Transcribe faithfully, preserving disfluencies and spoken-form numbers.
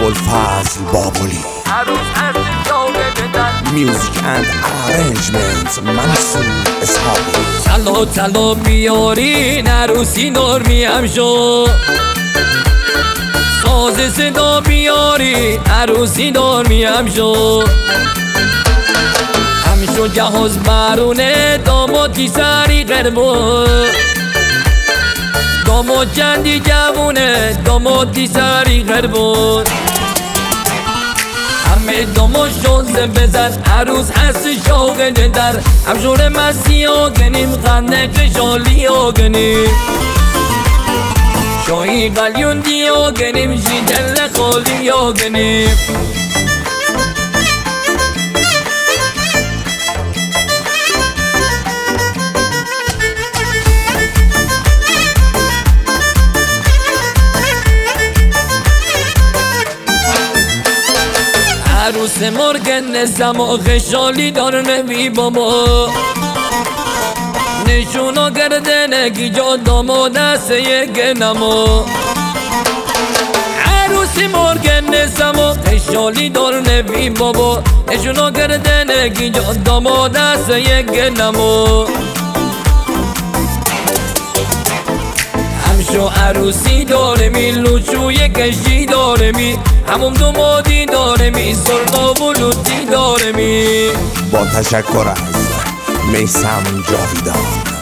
ابوالفضل بابلی. میوزیک اند ارنجمنت منصور اسحاقی. طلا طلا بیارین عروسی نرمی هم شو، ساز صدا بیارین عروسی نرمی هم شو. همشو جهاز برونه دامادی سری قربون، داماد چندی جوونه دامادی سری قربون. همه داماد شوزه بزن عروس هست شوق در همشور مسی ها گنیم خنده کشالی ها گنیم شاهی قلیون دی ها گنیم شیدل خالی ها گنیم. عروس مرگن زما خشالی دار نبی بابا، نشونا گردنگی جا دامو دست یک نما. عروس مرگن زما خشالی دار نبی بابا، نشونا گردنگی جا دامو دست یک نما. همشو عروسی داره می لوچوی کشی داره می همون دو مادی داره می سرقا بلوتی داره می. با تشکر از میثم جاویدان.